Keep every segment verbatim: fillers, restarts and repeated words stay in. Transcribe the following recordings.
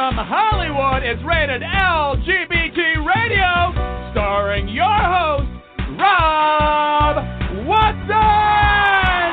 from Hollywood, it's rated L G B T Radio, starring your host, Rob Watson!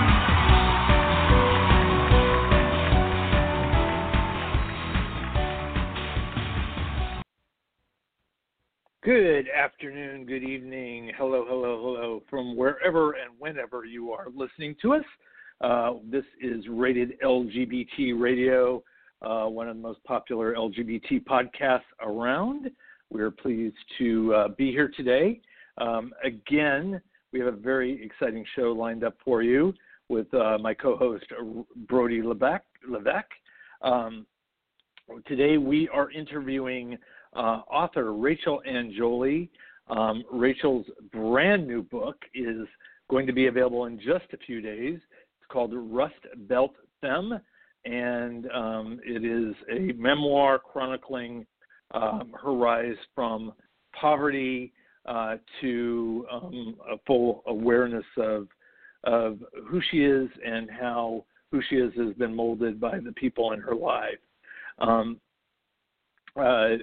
Good afternoon, good evening, hello, hello, hello, from wherever and whenever you are listening to us. Uh, this is Rated L G B T Radio, uh, one of the most popular L G B T podcasts around. We are pleased to uh, be here today. Um, again, we have a very exciting show lined up for you with uh, my co-host, Brody Levesque. Levesque. Um, today we are interviewing uh, author Rachel Angioli. Um, Rachel's brand new book is going to be available in just a few days. It's called Rust Belt Femme, and um, it is a memoir chronicling um, her rise from poverty uh, to um, a full awareness of of who she is and how who she is has been molded by the people in her life. Um, uh,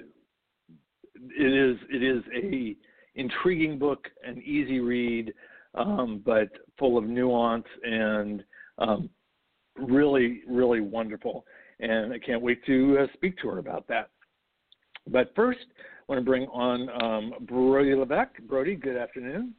it is it is a intriguing book, an easy read, um, but full of nuance and um, really, really wonderful. And I can't wait to uh, speak to her about that. But first, I want to bring on um, Brody Levesque. Brody, good afternoon.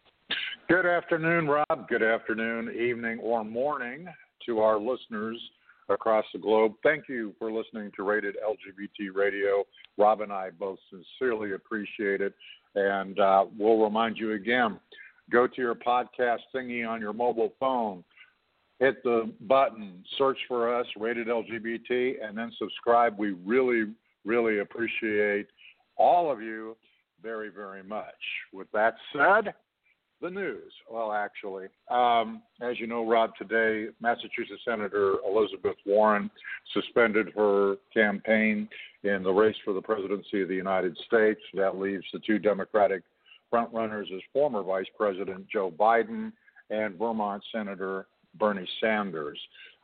Good afternoon, Rob. Good afternoon, evening, or morning to our listeners across the globe. Thank you for listening to Rated L G B T Radio. Rob and I both sincerely appreciate it. And uh, we'll remind you again, go to your podcast thingy on your mobile phone, hit the button, search for us, Rated L G B T, and then subscribe. We really, really appreciate all of you very, very much. With that said, the news. Well, actually, um, as you know, Rob, today, Massachusetts Senator Elizabeth Warren suspended her campaign in the race for the presidency of the United States. That leaves the two Democratic frontrunners as former Vice President Joe Biden and Vermont Senator Bernie Sanders.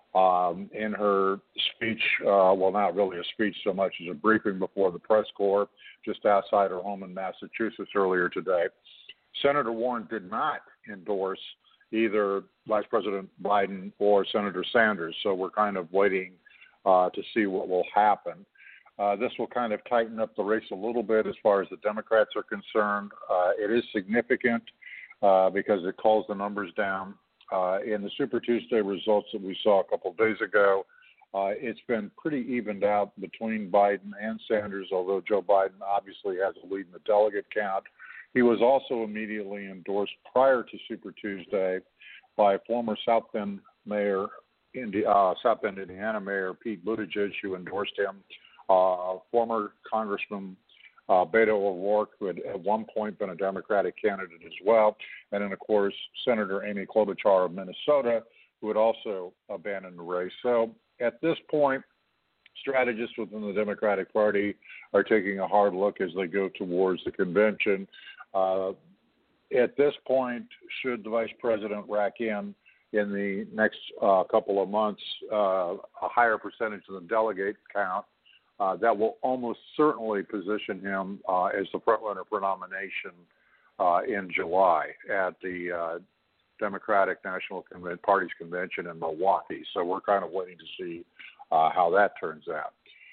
Um, in her speech, uh, well, not really a speech so much as a briefing before the press corps just outside her home in Massachusetts earlier today, Senator Warren did not endorse either Vice President Biden or Senator Sanders, so we're kind of waiting uh, to see what will happen. Uh, this will kind of tighten up the race a little bit as far as the Democrats are concerned. Uh, it is significant uh, because it calls the numbers down. Uh, in the Super Tuesday results that we saw a couple of days ago, uh, it's been pretty evened out between Biden and Sanders, although Joe Biden obviously has a lead in the delegate count. He was also immediately endorsed prior to Super Tuesday by former South Bend Mayor, Indi- uh, South Bend, Indiana Mayor Pete Buttigieg, who endorsed him. Uh, former Congressman uh, Beto O'Rourke, who had at one point been a Democratic candidate as well, and then, of course, Senator Amy Klobuchar of Minnesota, who had also abandoned the race. So at this point, strategists within the Democratic Party are taking a hard look as they go towards the convention. Uh, at this point, should the vice president rack in in the next uh, couple of months uh, a higher percentage of the delegate count, uh, that will almost certainly position him uh, as the frontrunner for nomination uh, in July at the uh, Democratic National Conven- Party's convention in Milwaukee. So we're kind of waiting to see uh, how that turns out.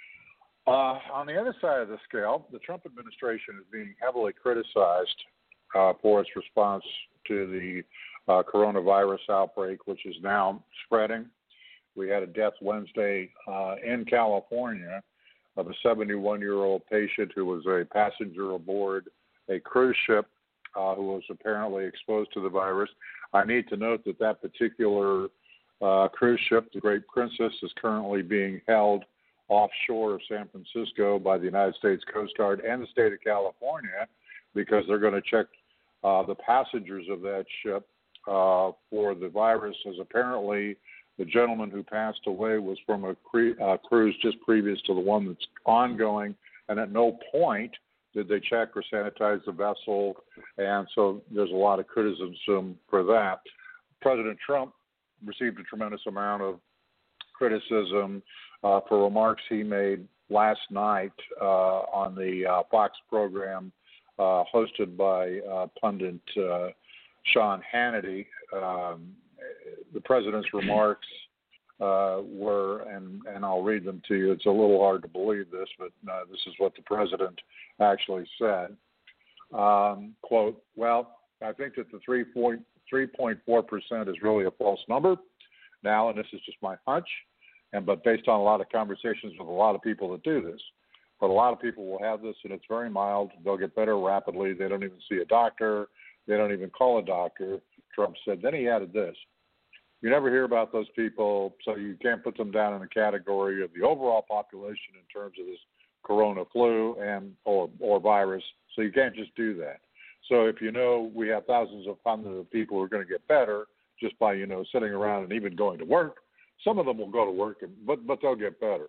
Uh, on the other side of the scale, the Trump administration is being heavily criticized uh, for its response to the uh, coronavirus outbreak, which is now spreading. We had a death Wednesday uh, in California of a seventy-one-year-old patient who was a passenger aboard a cruise ship uh, who was apparently exposed to the virus. I need to note that that particular uh, cruise ship, the Great Princess, is currently being held offshore of San Francisco by the United States Coast Guard and the state of California because they're going to check uh, the passengers of that ship uh, for the virus, as apparently the gentleman who passed away was from a cre- uh, cruise just previous to the one that's ongoing, and at no point did they check or sanitize the vessel, and so there's a lot of criticism for that. President Trump received a tremendous amount of criticism uh, for remarks he made last night uh, on the uh, Fox program uh, hosted by uh, pundit uh, Sean Hannity. Um, the president's remarks uh, were, and, and I'll read them to you. It's a little hard to believe this, but uh, this is what the president actually said. Um, quote, well, I think that the three point four percent is really a false number now, and this is just my hunch, and but based on a lot of conversations with a lot of people that do this. But a lot of people will have this, and it's very mild. They'll get better rapidly. They don't even see a doctor. They don't even call a doctor, Trump said. Then he added this. You never hear about those people, so you can't put them down in the category of the overall population in terms of this corona flu and or, or virus, so you can't just do that. So if you know we have thousands of hundreds of people who are going to get better just by, you know, sitting around and even going to work, some of them will go to work, and, but, but they'll get better.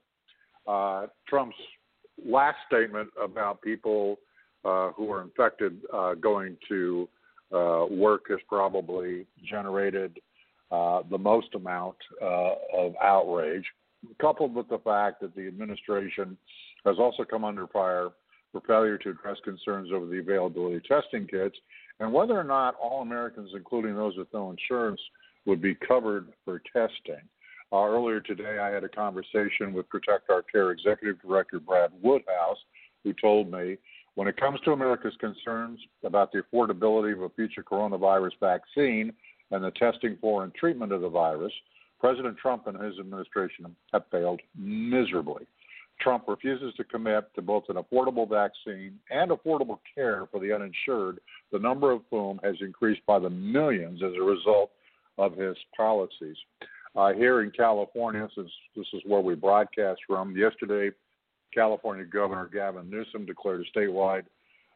Uh, Trump's last statement about people uh, who are infected uh, going to uh, work has probably generated uh, the most amount uh, of outrage, coupled with the fact that the administration has also come under fire for failure to address concerns over the availability of testing kits and whether or not all Americans, including those with no insurance, would be covered for testing. Uh, earlier today, I had a conversation with Protect Our Care Executive Director Brad Woodhouse, who told me, when it comes to America's concerns about the affordability of a future coronavirus vaccine and the testing for and treatment of the virus, President Trump and his administration have failed miserably. Trump refuses to commit to both an affordable vaccine and affordable care for the uninsured, the number of whom has increased by the millions as a result of his policies. Uh, here in California, since this is where we broadcast from, yesterday, California Governor Gavin Newsom declared a statewide,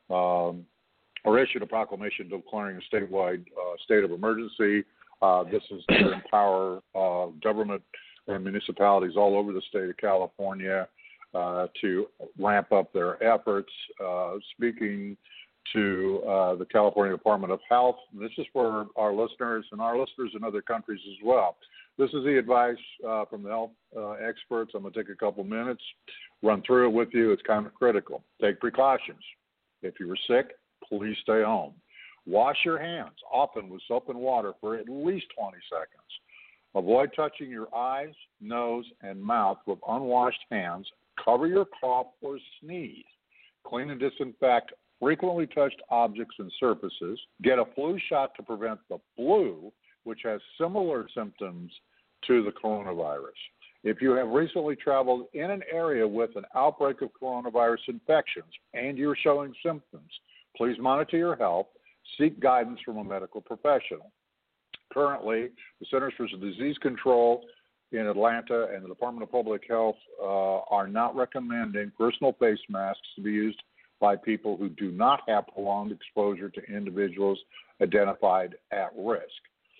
um, or issued a proclamation declaring a statewide uh, state of emergency. Uh, this is to empower uh, government and municipalities all over the state of California uh, to ramp up their efforts. Uh, speaking to uh, the California Department of Health, this is for our listeners and our listeners in other countries as well. This is the advice uh, from the health uh, experts. I'm going to take a couple minutes, run through it with you. It's kind of critical. Take precautions. If you were sick, please stay home. Wash your hands, often with soap and water, for at least twenty seconds. Avoid touching your eyes, nose, and mouth with unwashed hands. Cover your cough or sneeze. Clean and disinfect frequently touched objects and surfaces. Get a flu shot to prevent the flu, which has similar symptoms to the coronavirus. If you have recently traveled in an area with an outbreak of coronavirus infections and you're showing symptoms, please monitor your health. Seek guidance from a medical professional. Currently, the Centers for Disease Control in Atlanta and the Department of Public Health uh, are not recommending personal face masks to be used by people who do not have prolonged exposure to individuals identified at risk.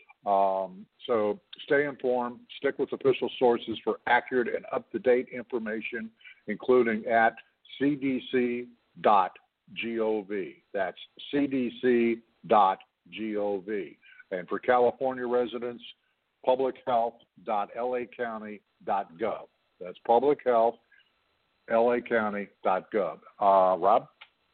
Um, so stay informed, stick with official sources for accurate and up-to-date information, including at c d c dot gov. That's c d c dot gov. And for California residents, public health dot l a county dot gov. That's public health dot l a county dot gov. Uh, Rob?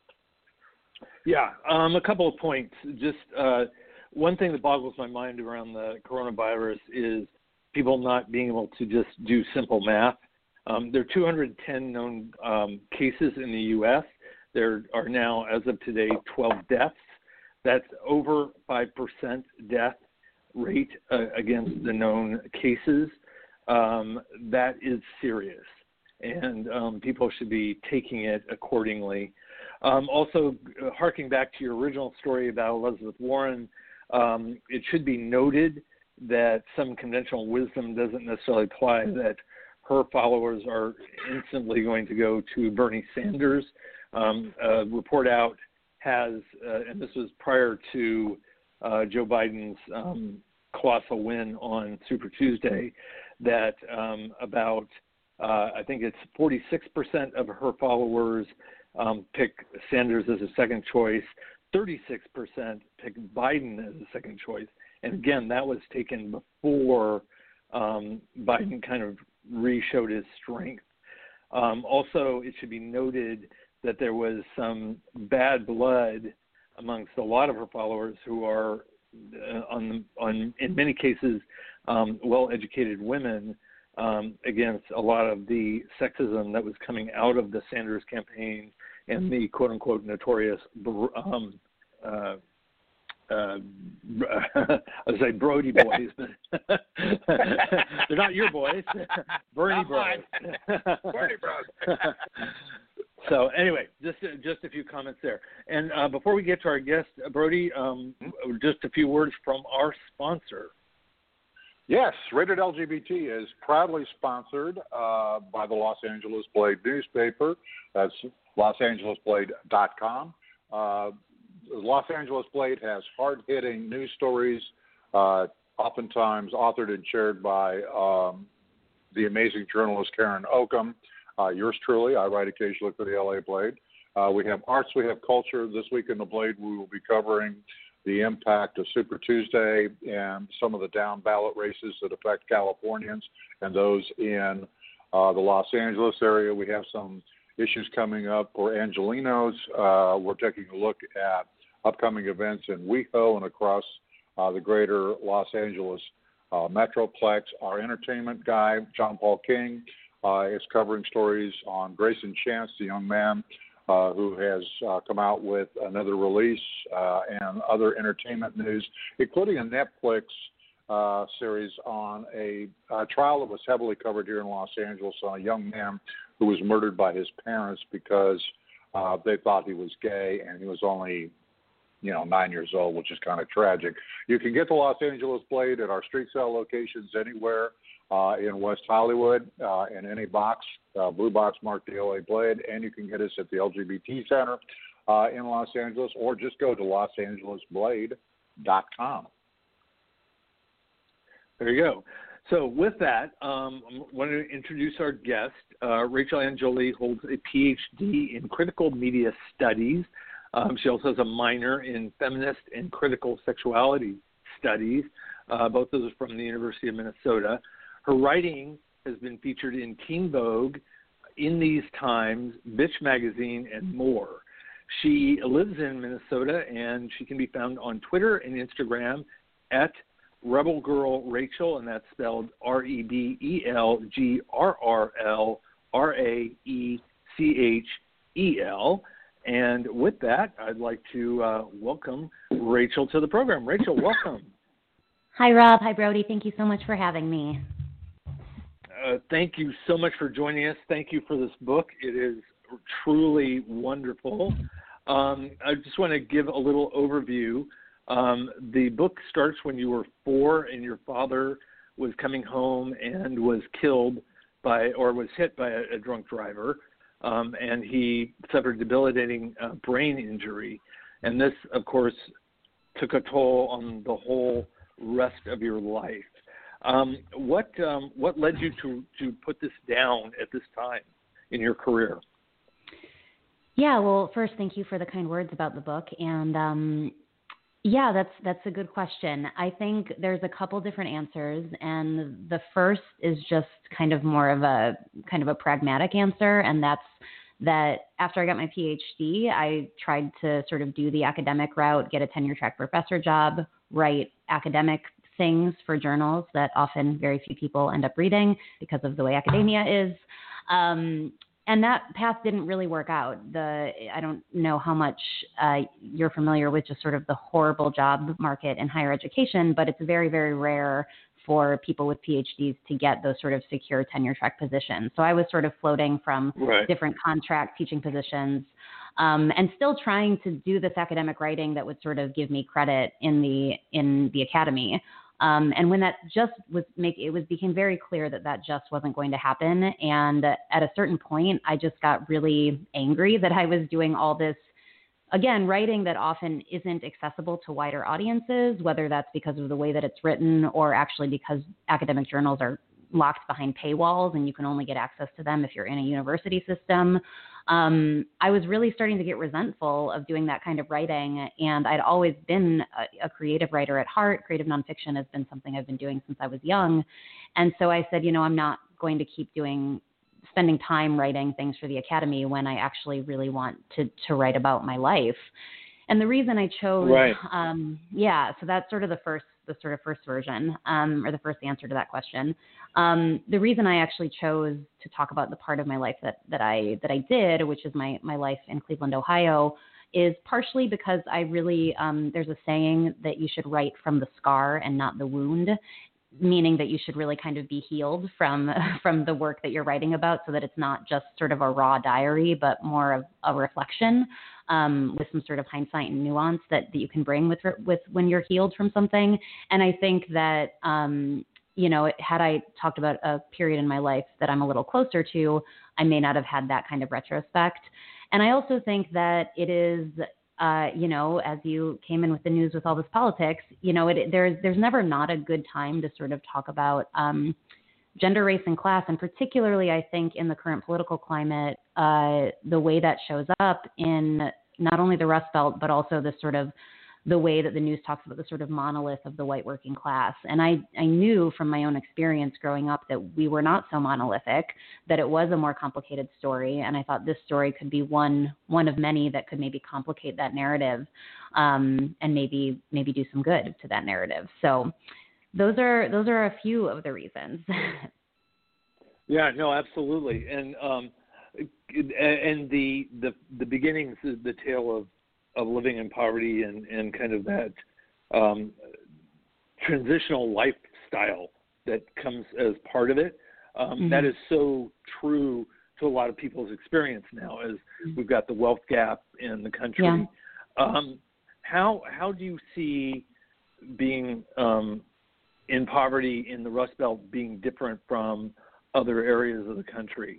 Yeah, um, a couple of points. Just uh, one thing that boggles my mind around the coronavirus is people not being able to just do simple math. Um, there are two hundred ten known um, cases in the U S There are now, as of today, twelve deaths. That's over five percent death rate uh, against the known cases. Um, that is serious, and um, people should be taking it accordingly. Um, also, uh, harking back to your original story about Elizabeth Warren, um, it should be noted that some conventional wisdom doesn't necessarily apply, that her followers are instantly going to go to Bernie Sanders. Um, a report out has, uh, and this was prior to uh, Joe Biden's um, colossal win on Super Tuesday, that um, about, uh, I think it's forty-six percent of her followers um, pick Sanders as a second choice, thirty-six percent pick Biden as a second choice. And again, that was taken before um, Biden kind of re-showed his strength. Um, also, it should be noted that there was some bad blood amongst a lot of her followers who are, uh, on, on in many cases, um, well-educated women, um, against a lot of the sexism that was coming out of the Sanders campaign and the quote-unquote notorious um, uh, Uh, I was like Brody boys, but they're not your boys. Bernie Bros. Bernie Bros. So anyway, just just a few comments there. And uh, before we get to our guest, Brody, um, just a few words from our sponsor. Yes, Rated L G B T is proudly sponsored uh, by the Los Angeles Blade newspaper. That's los angeles blade dot com. Uh, The Los Angeles Blade has hard-hitting news stories, uh, oftentimes authored and chaired by um, the amazing journalist Karen Oakham. Uh, yours truly, I write occasionally for the L A Blade. Uh, we have arts, we have culture. This week in the Blade, we will be covering the impact of Super Tuesday and some of the down-ballot races that affect Californians and those in uh, the Los Angeles area. We have some issues coming up for Angelinos. Uh, we're taking a look at upcoming events in WeHo and across uh, the greater Los Angeles uh, Metroplex. Our entertainment guy, John Paul King, uh, is covering stories on Grayson Chance, the young man uh, who has uh, come out with another release uh, and other entertainment news, including a Netflix uh, series on a, a trial that was heavily covered here in Los Angeles on a young man who was murdered by his parents because uh, they thought he was gay and he was only, you know, nine years old, which is kind of tragic. You can get the Los Angeles Blade at our street sale locations anywhere uh, in West Hollywood, uh, in any box, uh, blue box marked the L A Blade, and you can get us at the L G B T Center uh, in Los Angeles, or just go to los angeles blade dot com. There you go. So with that, um, I want to introduce our guest. Uh, Rachel Ann Jolie holds a P H D in critical media studies. Um, she also has a minor in feminist and critical sexuality studies. Uh, both those are from the University of Minnesota. Her writing has been featured in Teen Vogue, In These Times, Bitch Magazine, and more. She lives in Minnesota, and she can be found on Twitter and Instagram at Rebel Girl Rachel, and that's spelled R E B E L G R R L R A E C H E L. And with that, I'd like to uh, welcome Rachel to the program. Rachel, welcome. Hi, Rob. Hi, Brody. Thank you so much for having me. Uh, thank you so much for joining us. Thank you for this book. It is truly wonderful. Um, I just want to give a little overview. Um, the book starts when you were four and your father was coming home and was killed by or was hit by a, a drunk driver. Um, and he suffered debilitating uh, brain injury. And this, of course, took a toll on the whole rest of your life. Um, what um, what led you to, to put this down at this time in your career? Yeah, well, first, thank you for the kind words about the book. And um, yeah, that's that's a good question. I think there's a couple different answers, and the first is just kind of more of a kind of a pragmatic answer, and that's that after I got my P H D, I tried to sort of do the academic route, get a tenure track professor job, write academic things for journals that often very few people end up reading because of the way academia is. Um, And that path didn't really work out. The I don't know how much uh, you're familiar with just sort of the horrible job market in higher education, but it's very, very rare for people with P H Ds to get those sort of secure tenure track positions. So I was sort of floating from right. different contract teaching positions um, and still trying to do this academic writing that would sort of give me credit in the in the academy. Um, and when that just was make, it was became very clear that that just wasn't going to happen. And at a certain point, I just got really angry that I was doing all this, again, writing that often isn't accessible to wider audiences, whether that's because of the way that it's written or actually because academic journals are locked behind paywalls and you can only get access to them if you're in a university system. Um, I was really starting to get resentful of doing that kind of writing, and I'd always been a, a creative writer at heart. Creative nonfiction has been something I've been doing since I was young. And so I said, you know, I'm not going to keep doing spending time writing things for the Academy when I actually really want to, to write about my life. And the reason I chose, right. um, yeah, so that's sort of the first, the sort of first version, um, or the first answer to that question. Um, the reason I actually chose to talk about the part of my life that, that I, that I did, which is my, my life in Cleveland, Ohio, is partially because I really, um, there's a saying that you should write from the scar and not the wound, meaning that you should really kind of be healed from, from the work that you're writing about, so that it's not just sort of a raw diary, but more of a reflection, um, with some sort of hindsight and nuance that, that you can bring with, with when you're healed from something. And I think that, um, you know, had I talked about a period in my life that I'm a little closer to, I may not have had that kind of retrospect. And I also think that it is, uh, you know, as you came in with the news with all this politics, you know, it, there's there's never not a good time to sort of talk about um, gender, race, and class. And particularly, I think, in the current political climate, uh, the way that shows up in not only the Rust Belt, but also the sort of the way that the news talks about the sort of monolith of the white working class. And I, I knew from my own experience growing up that we were not so monolithic, that it was a more complicated story. And I thought this story could be one, one of many that could maybe complicate that narrative, um, and maybe, maybe do some good to that narrative. So those are, those are a few of the reasons. Yeah, no, absolutely. And, um, and the, the, the beginnings, the tale of, of living in poverty and, and kind of that um, transitional lifestyle that comes as part of it. Um, mm-hmm. That is so true to a lot of people's experience now, as we've got the wealth gap in the country. Yeah. Um, how how do you see being um, in poverty in the Rust Belt being different from other areas of the country?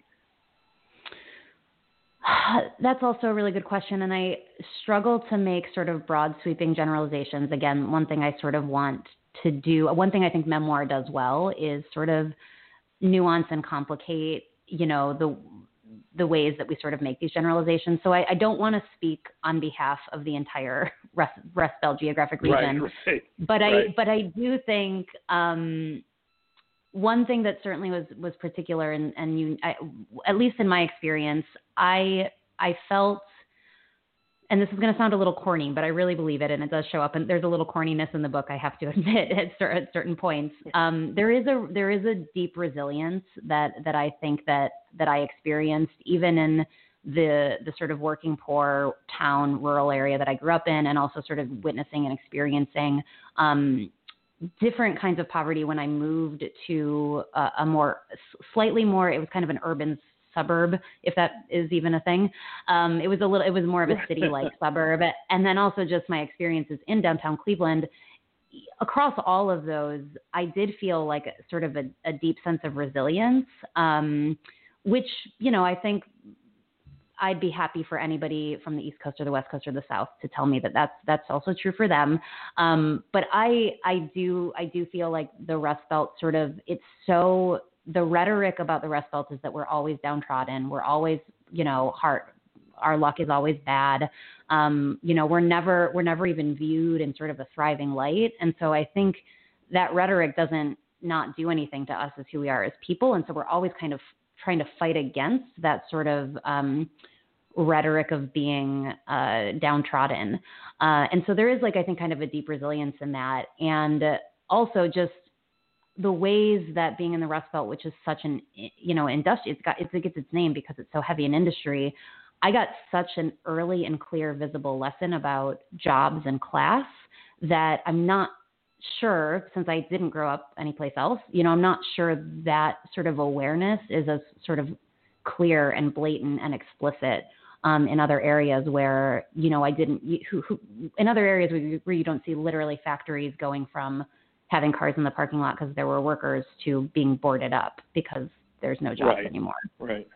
That's also a really good question, and I struggle to make sort of broad sweeping generalizations. Again, one thing I sort of want to do, one thing I think memoir does well is sort of nuance and complicate, you know, the the ways that we sort of make these generalizations. So I, I don't want to speak on behalf of the entire Rust, Rust Belt geographic region, right, right, but I right. but I do think um, one thing that certainly was, was particular, and, and you, I, at least in my experience, I I felt, and this is going to sound a little corny, but I really believe it, and it does show up. And there's a little corniness in the book, I have to admit, at, cer- at certain points. Um, there is a there is a deep resilience that that I think that that I experienced even in the the sort of working poor town, rural area that I grew up in, and also sort of witnessing and experiencing Um, different kinds of poverty when I moved to a, a more, slightly more, it was kind of an urban suburb, if that is even a thing. Um, it was a little, it was more of a city-like suburb. And then also just my experiences in downtown Cleveland. Across all of those, I did feel like sort of a, a deep sense of resilience, um, which, you know, I think I'd be happy for anybody from the East Coast or the West Coast or the South to tell me that that's, that's also true for them. Um, but I, I do, I do feel like the Rust Belt sort of, it's so, the rhetoric about the Rust Belt is that we're always downtrodden. We're always, you know, hard, our luck is always bad. Um, you know, we're never, we're never even viewed in sort of a thriving light. And so I think that rhetoric doesn't not do anything to us as who we are as people. And so we're always kind of trying to fight against that sort of um, rhetoric of being uh, downtrodden. Uh, and so there is, like, I think kind of a deep resilience in that. And also just the ways that being in the Rust Belt, which is such an, you know, industry, it's got, it's, it gets its name because it's so heavy in industry. I got such an early and clear, visible lesson about jobs and class that I'm not sure, since I didn't grow up anyplace else, you know, I'm not sure that sort of awareness is as sort of clear and blatant and explicit um, in other areas where, you know, I didn't, who, who, in other areas where you, where you don't see literally factories going from having cars in the parking lot because there were workers to being boarded up because there's no jobs right. anymore. Right.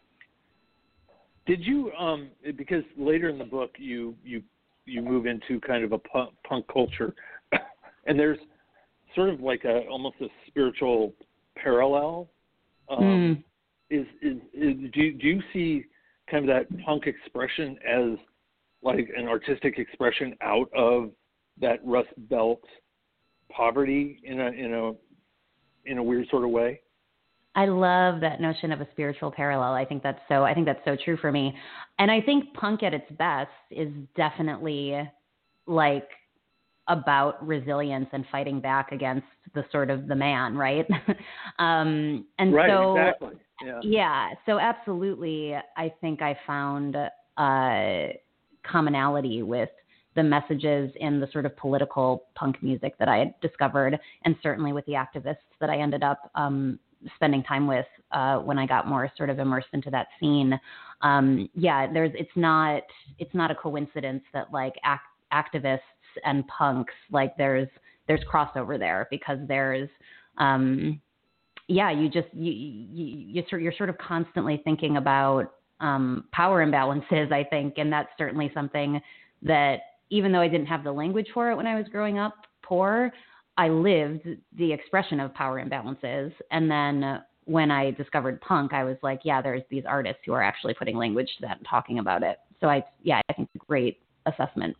Did you, um, because later in the book you, you, you move into kind of a punk, punk culture and there's sort of like a, almost a spiritual parallel. Um, mm. is, is, is, do you, do you see kind of that punk expression as like an artistic expression out of that Rust Belt poverty in a, in a, in a weird sort of way? I love that notion of a spiritual parallel. I think that's so, I think that's so true for me. And I think punk at its best is definitely like about resilience and fighting back against the sort of the man, right? um, and right, so, exactly. Yeah. yeah, so absolutely, I think I found uh, commonality with the messages in the sort of political punk music that I had discovered, and certainly with the activists that I ended up um, spending time with uh, when I got more sort of immersed into that scene. Um, yeah, there's it's not it's not a coincidence that like act, activists and punks, like there's there's crossover there, because there's um, yeah, you just you you you sort you're sort of constantly thinking about um, power imbalances, I think, and that's certainly something that, even though I didn't have the language for it when I was growing up poor, I lived the expression of power imbalances. And then when I discovered punk, I was like, yeah, there's these artists who are actually putting language to that and talking about it. So I, yeah, I think it's a great assessment.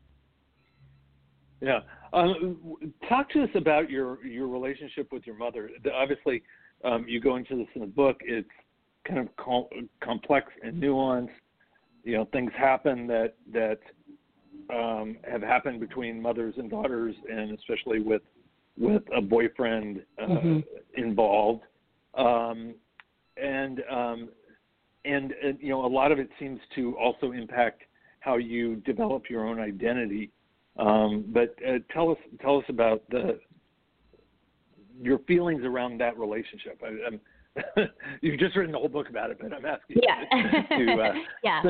Yeah. Um, talk to us about your, your relationship with your mother. Obviously, um, you go into this in the book. It's kind of com- complex and nuanced. You know, things happen that, that, Um, have happened between mothers and daughters, and especially with with a boyfriend uh, mm-hmm. involved, um, and um, and uh, you know, a lot of it seems to also impact how you develop your own identity. Um, but uh, tell us tell us about the your feelings around that relationship. I, I'm, you've just written the whole book about it, but I'm asking yeah. you to, uh, yeah.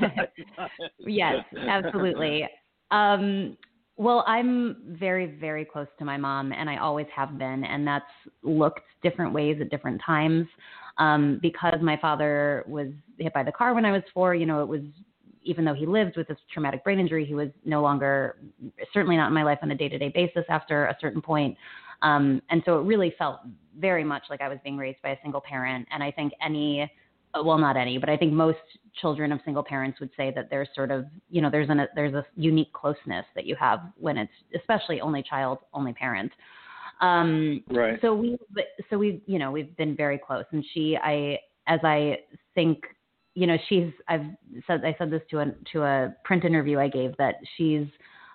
to yes, absolutely. Um, well, I'm very, very close to my mom, and I always have been, and that's looked different ways at different times. Um, because my father was hit by the car when I was four, you know, it was, even though he lived with this traumatic brain injury, he was no longer, certainly not in my life on a day-to-day basis after a certain point. Um, and so it really felt very much like I was being raised by a single parent. And I think any, well, not any, but I think most children of single parents would say that there's sort of, you know, there's an, there's a unique closeness that you have when it's especially only child, only parent. Um, right. So we, so we, you know, we've been very close. And she, I, as I think, you know, she's, I've said, I said this to a, to a print interview I gave, that she's,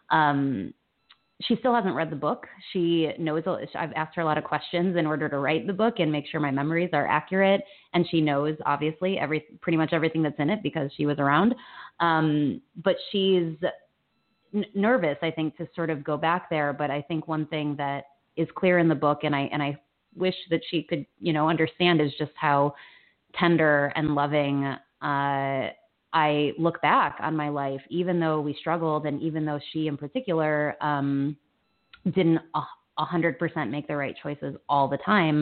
um, she still hasn't read the book. She knows, I've asked her a lot of questions in order to write the book and make sure my memories are accurate. And she knows, obviously, every pretty much everything that's in it because she was around. Um, but she's n- nervous, I think, to sort of go back there. But I think one thing that is clear in the book, and I and I wish that she could, you know, understand, is just how tender and loving uh I look back on my life, even though we struggled, and even though she in particular um, didn't a hundred percent make the right choices all the time.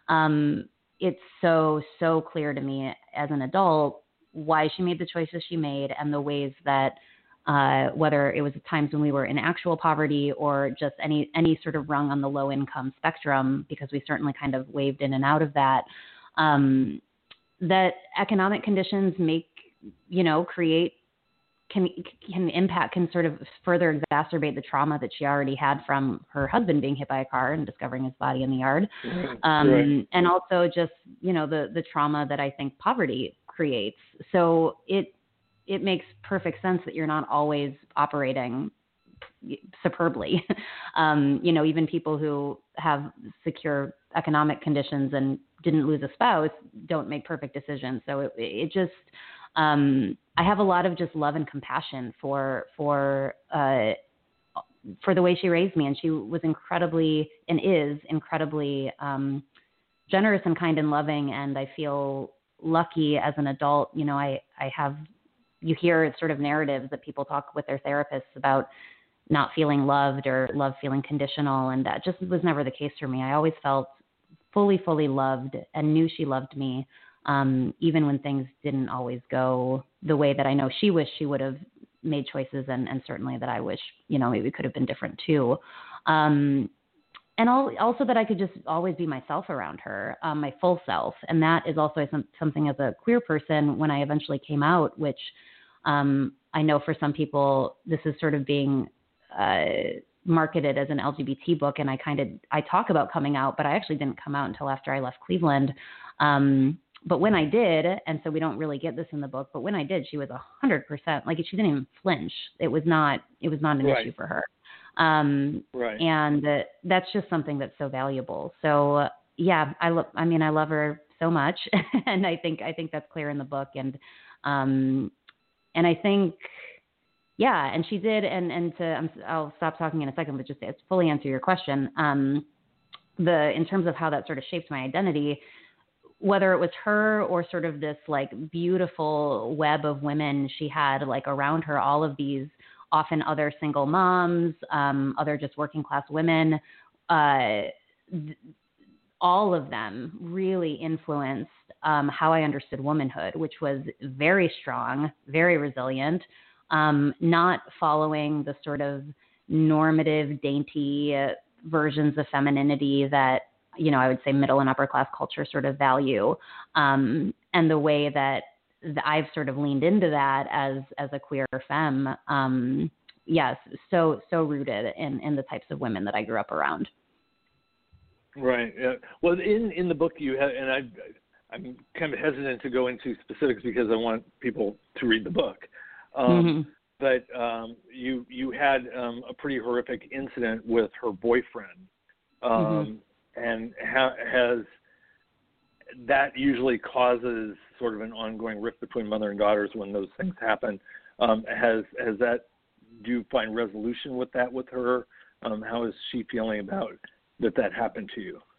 Um, it's so, so clear to me as an adult why she made the choices she made, and the ways that uh, whether it was at times when we were in actual poverty or just any, any sort of rung on the low income spectrum, because we certainly kind of waved in and out of that, um, that economic conditions make, you know, create, can, can impact, can sort of further exacerbate the trauma that she already had from her husband being hit by a car and discovering his body in the yard. Um, right. And also just, you know, the, the trauma that I think poverty creates. So it, it makes perfect sense that you're not always operating superbly. um, you know, even people who have secure economic conditions and didn't lose a spouse don't make perfect decisions. So it, it just, Um, I have a lot of just love and compassion for, for, uh, for the way she raised me. And she was incredibly, and is incredibly, um, generous and kind and loving. And I feel lucky as an adult. You know, I, I have, you hear sort of narratives that people talk with their therapists about not feeling loved or love feeling conditional. And that just was never the case for me. I always felt fully, fully loved and knew she loved me. Um, even when things didn't always go the way that I know she wished she would have made choices, and, and certainly that I wish, you know, maybe could have been different too. Um, and all, also that I could just always be myself around her, um, my full self. And that is also some, something as a queer person, when I eventually came out, which um, I know for some people, this is sort of being uh, marketed as an L G B T book, and I kind of I talk about coming out, but I actually didn't come out until after I left Cleveland. Um, but when I did, and so we don't really get this in the book, but when I did, she was a hundred percent like she didn't even flinch. It was not it was not an right. issue for her. Um, right. And uh, that's just something that's so valuable. So uh, yeah, I love. I mean, I love her so much, and I think I think that's clear in the book, and um, and I think. Yeah, and she did, and and to I'm, I'll stop talking in a second, but just to fully answer your question, um, the in terms of how that sort of shaped my identity, whether it was her or sort of this like beautiful web of women she had like around her, all of these often other single moms, um, other just working class women, uh, th- all of them really influenced um, how I understood womanhood, which was very strong, very resilient. Um, not following the sort of normative, dainty uh, versions of femininity that, you know, I would say middle and upper class culture sort of value. Um, and the way that th- I've sort of leaned into that as, as a queer femme. Um, yes. So, so rooted in, in the types of women that I grew up around. Right. Yeah. Well, in, in the book you have, and I, I'm kind of hesitant to go into specifics because I want people to read the book. Um, mm-hmm. But um, you you had um, a pretty horrific incident with her boyfriend, um, mm-hmm. and ha- has that usually causes sort of an ongoing rift between mother and daughters when those things happen. Um, has has that? Do you find resolution with that with her? Um, how is she feeling about that that happened to you?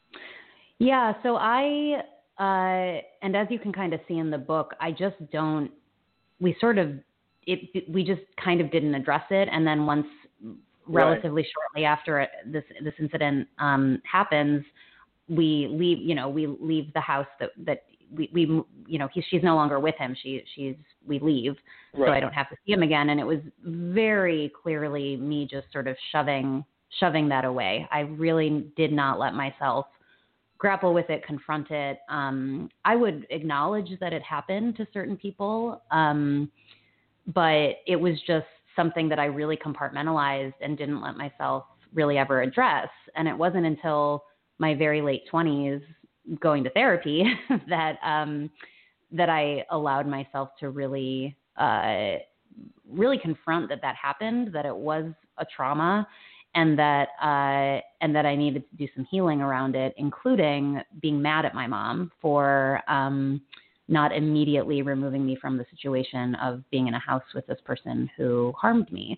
Yeah. So I uh, and as you can kind of see in the book, I just don't. We sort of, it, we just kind of didn't address it. And then once relatively right. shortly after it, this, this incident um, happens, we leave, you know, we leave the house that, that we, we, you know, he, she's no longer with him. She, she's, we leave right. so I don't have to see him again. And it was very clearly me just sort of shoving, shoving that away. I really did not let myself grapple with it, confront it. Um, I would acknowledge that it happened to certain people, um, but it was just something that I really compartmentalized and didn't let myself really ever address. And it wasn't until my very late twenties going to therapy that um, that I allowed myself to really, uh, really confront that that happened, that it was a trauma, and that uh, and that I needed to do some healing around it, including being mad at my mom for um, not immediately removing me from the situation of being in a house with this person who harmed me.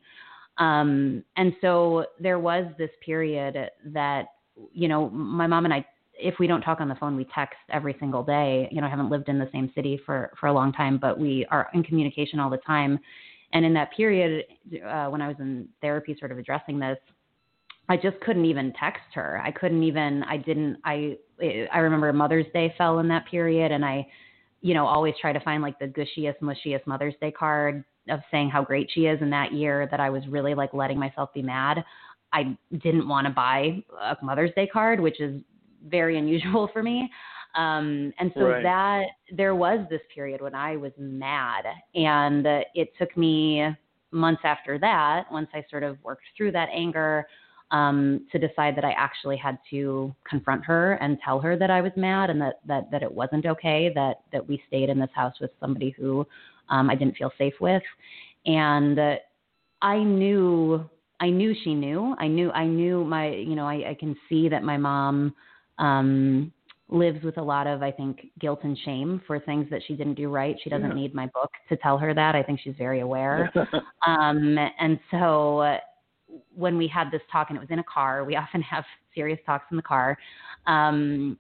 Um, and so there was this period that, you know, my mom and I, if we don't talk on the phone, we text every single day. You know, I haven't lived in the same city for, for a long time, but we are in communication all the time. And in that period, uh, when I was in therapy sort of addressing this, I just couldn't even text her. I couldn't even, I didn't, I, I remember Mother's Day fell in that period, and I, you know, always try to find like the gushiest, mushiest Mother's Day card of saying how great she is in that year that I was really like letting myself be mad. I didn't want to buy a Mother's Day card, which is very unusual for me. Um, and so right. that there was this period when I was mad, and uh, it took me months after that, once I sort of worked through that anger, um, to decide that I actually had to confront her and tell her that I was mad and that, that, that it wasn't okay, that, that we stayed in this house with somebody who um, I didn't feel safe with. And uh, I knew, I knew she knew, I knew, I knew my, you know, I, I can see that my mom, um, lives with a lot of, I think, guilt and shame for things that she didn't do right. She doesn't yeah. need my book to tell her that. I think she's very aware. um, and so uh, when we had this talk, and it was in a car, we often have serious talks in the car. Um,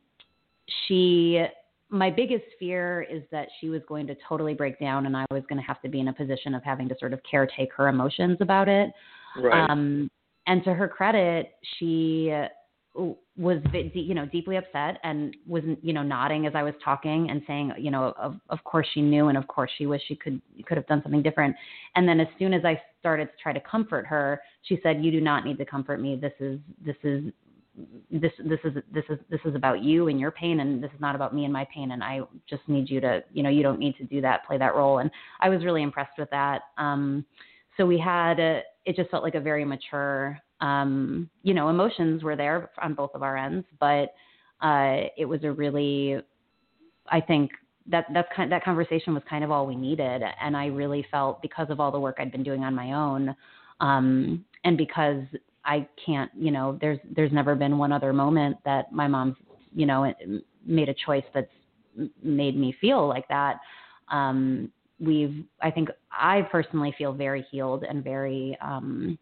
she, my biggest fear is that she was going to totally break down, and I was going to have to be in a position of having to sort of caretake her emotions about it. Right. Um, and to her credit, she uh, was, you know, deeply upset and was, you know, nodding as I was talking and saying, you know, of, of course she knew. And of course she wished she could, could have done something different. And then as soon as I started to try to comfort her, she said, "You do not need to comfort me. This is, this is, this, this is, this is, this is about you and your pain. And this is not about me and my pain. And I just need you to, you know, you don't need to do that, play that role." And I was really impressed with that. Um, so we had, a, it just felt like a very mature, Um, you know, emotions were there on both of our ends, but uh, it was a really, I think that that's kind that conversation was kind of all we needed. And I really felt, because of all the work I'd been doing on my own, um, and because I can't, you know, there's there's never been one other moment that my mom's, you know, made a choice that's made me feel like that. Um, we've, I think I personally feel very healed and very um,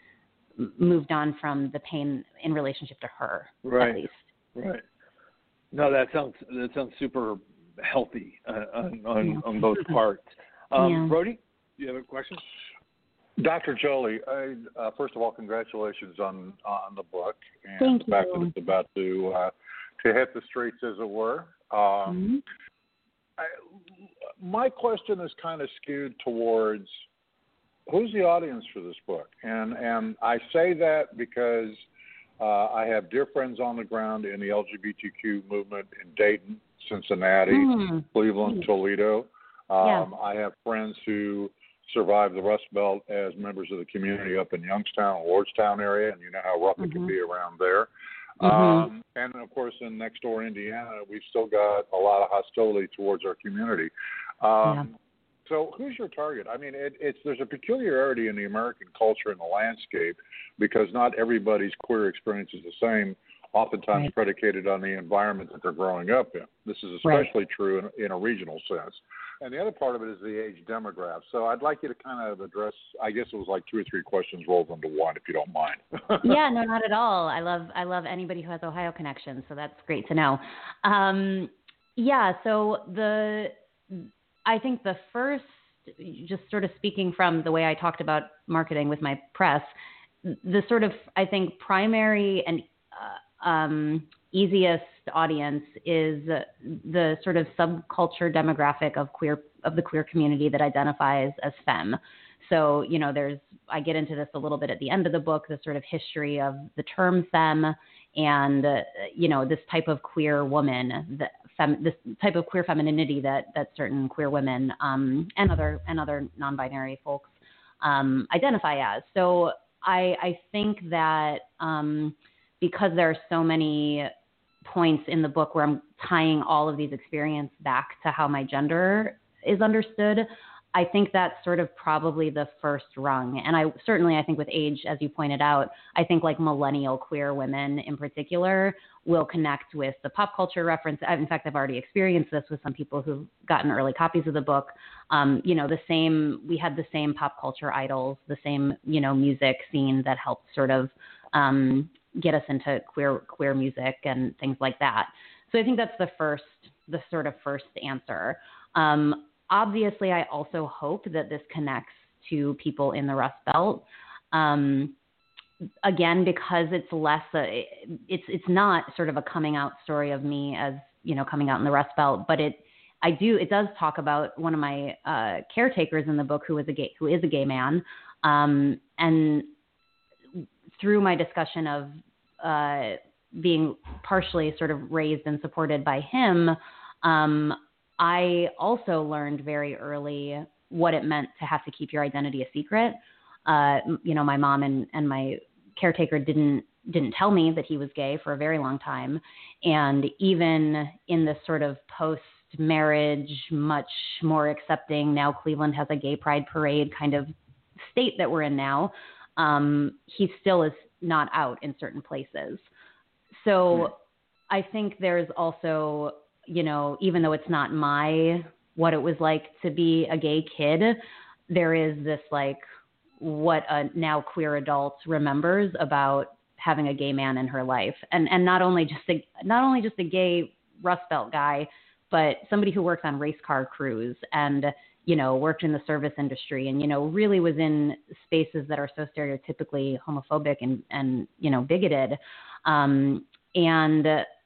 moved on from the pain in relationship to her, right, at least. Right. No, that sounds that sounds super healthy uh, on on, Yeah. on both parts. Um, Yeah. Brody, do you have a question? Doctor Jolie, I, uh, first of all, congratulations on on the book and Thank the fact you. that it's about to uh, to hit the streets, as it were. Um, Mm-hmm. I, my question is kind of skewed towards who's the audience for this book, and and I say that because uh, I have dear friends on the ground in the L G B T Q movement in Dayton, Cincinnati, Mm. Cleveland, Toledo. Um, Yeah. I have friends who survived the Rust Belt as members of the community up in Youngstown, Lordstown area, and you know how rough it can Mhm. be around there. Mhm. Um, and, of course, in next door Indiana, we've still got a lot of hostility towards our community. Um, Yeah. So who's your target? I mean, it, it's there's a peculiarity in the American culture and the landscape because not everybody's queer experience is the same, oftentimes Right. predicated on the environment that they're growing up in. This is especially right. true in, in a regional sense. And the other part of it is the age demographic. So I'd like you to kind of address, I guess it was like two or three questions rolled into one, if you don't mind. Yeah, no, not at all. I love I love anybody who has Ohio connections, so that's great to know. Um, yeah, so the I think the first, just sort of speaking from the way I talked about marketing with my press, the sort of, I think, primary and uh, um, easiest audience is the sort of subculture demographic of queer of the queer community that identifies as femme. So, you know, there's, I get into this a little bit at the end of the book, the sort of history of the term femme and, uh, you know, this type of queer woman, the fem, this type of queer femininity that, that certain queer women um, and other and other non-binary folks um, identify as. So I, I think that um, because there are so many points in the book where I'm tying all of these experiences back to how my gender is understood, I think that's sort of probably the first rung. And I certainly, I think with age, as you pointed out, I think like millennial queer women in particular will connect with the pop culture reference. In fact, I've already experienced this with some people who've gotten early copies of the book. Um, you know, the same, we had the same pop culture idols, the same, you know, music scene that helped sort of um, get us into queer, queer music and things like that. So I think that's the first, the sort of first answer. Um, Obviously, I also hope that this connects to people in the Rust Belt. Um, again, because it's less, a, it's it's not sort of a coming out story of me as, you know, coming out in the Rust Belt, but it, I do, it does talk about one of my uh, caretakers in the book who is a gay, who is a gay man, um, and through my discussion of uh, being partially sort of raised and supported by him. Um, I also learned very early what it meant to have to keep your identity a secret. Uh, you know, my mom and, and my caretaker didn't didn't tell me that he was gay for a very long time. And even in this sort of post-marriage, much more accepting, now Cleveland has a gay pride parade kind of state that we're in now, um, he still is not out in certain places. So I think there's also, you know, even though it's not my, what it was like to be a gay kid, there is this like what a now queer adult remembers about having a gay man in her life. And and not only just a, not only just a gay Rust Belt guy, but somebody who works on race car crews and, you know, worked in the service industry and, you know, really was in spaces that are so stereotypically homophobic and, and you know, bigoted. Um, and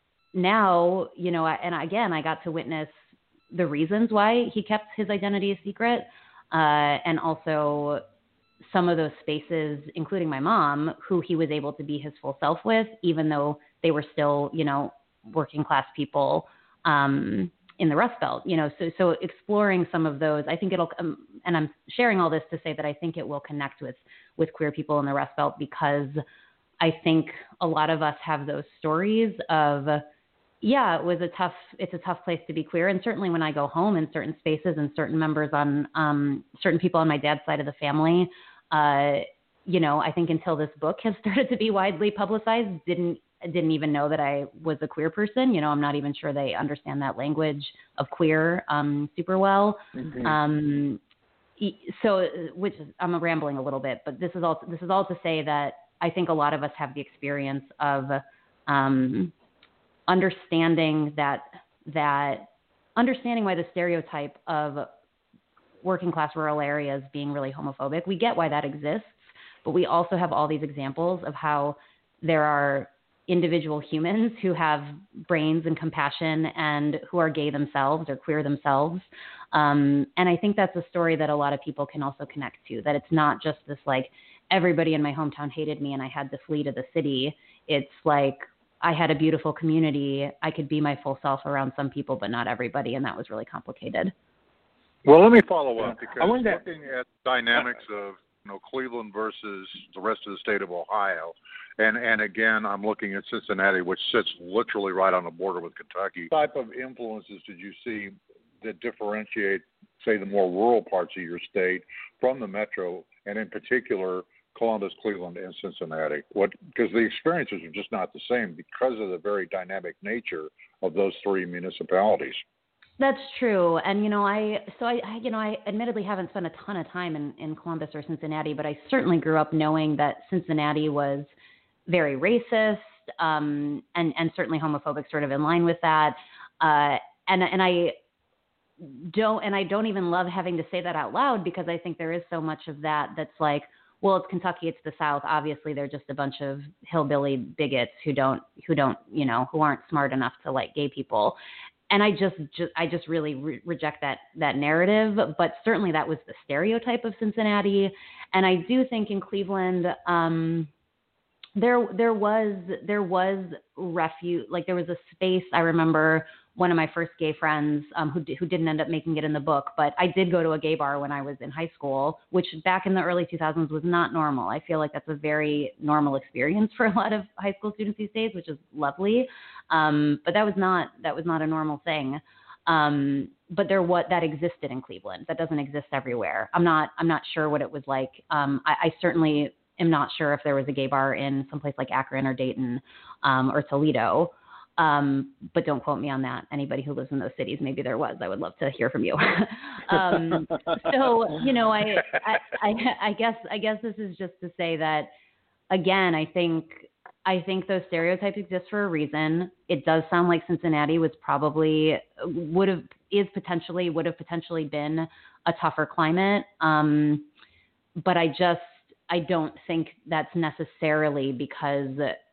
now, you know, and again, I got to witness the reasons why he kept his identity a secret, uh, and also some of those spaces, including my mom, who he was able to be his full self with, even though they were still, you know, working class people, um, in the Rust Belt, you know, so, so exploring some of those, I think it'll, um, and I'm sharing all this to say that I think it will connect with, with queer people in the Rust Belt, because I think a lot of us have those stories of, yeah, it was a tough, it's a tough place to be queer. And certainly when I go home in certain spaces and certain members on, um, certain people on my dad's side of the family, uh, you know, I think until this book has started to be widely publicized, didn't, didn't even know that I was a queer person. You know, I'm not even sure they understand that language of queer um, super well. Mm-hmm. Um, so, which is, I'm rambling a little bit, but this is all, this is all to say that I think a lot of us have the experience of um, understanding that, that understanding why the stereotype of working class rural areas being really homophobic, we get why that exists, but we also have all these examples of how there are individual humans who have brains and compassion and who are gay themselves or queer themselves. Um, and I think that's a story that a lot of people can also connect to, that it's not just this like, everybody in my hometown hated me and I had to flee to the city. It's like, I had a beautiful community. I could be my full self around some people, but not everybody. And that was really complicated. Well, let me follow up, because I wonder, looking at dynamics of, you know, Cleveland versus the rest of the state of Ohio, and and again, I'm looking at Cincinnati, which sits literally right on the border with Kentucky. What type of influences did you see that differentiate, say, the more rural parts of your state from the metro, and in particular, Columbus, Cleveland, and Cincinnati? What, because the experiences are just not the same because of the very dynamic nature of those three municipalities. That's true. And, you know, I, so I, I, you know, I admittedly haven't spent a ton of time in, in Columbus or Cincinnati, but I certainly grew up knowing that Cincinnati was very racist, um, and, and certainly homophobic, sort of in line with that. Uh, and, and I don't, and I don't even love having to say that out loud, because I think there is so much of that that's like, well, it's Kentucky, it's the South. Obviously, they're just a bunch of hillbilly bigots who don't, who don't, you know, who aren't smart enough to like gay people. And I just, just I just really re- reject that that narrative. But certainly that was the stereotype of Cincinnati. And I do think in Cleveland, um, there there was there was refuge. Like there was a space. I remember one of my first gay friends um, who who didn't end up making it in the book, but I did go to a gay bar when I was in high school, which back in the early two thousands was not normal. I feel like that's a very normal experience for a lot of high school students these days, which is lovely. Um, but that was not that was not a normal thing. Um, but there what that existed in Cleveland. That doesn't exist everywhere. I'm not I'm not sure what it was like. Um, I, I certainly am not sure if there was a gay bar in someplace like Akron or Dayton um, or Toledo. Um, but don't quote me on that. Anybody who lives in those cities, maybe there was. I would love to hear from you. um, so, you know, I, I, I, I guess, I guess this is just to say that, again, I think, I think those stereotypes exist for a reason. It does sound like Cincinnati was probably, would have, is potentially, would have potentially been a tougher climate. Um, but I just, I don't think that's necessarily because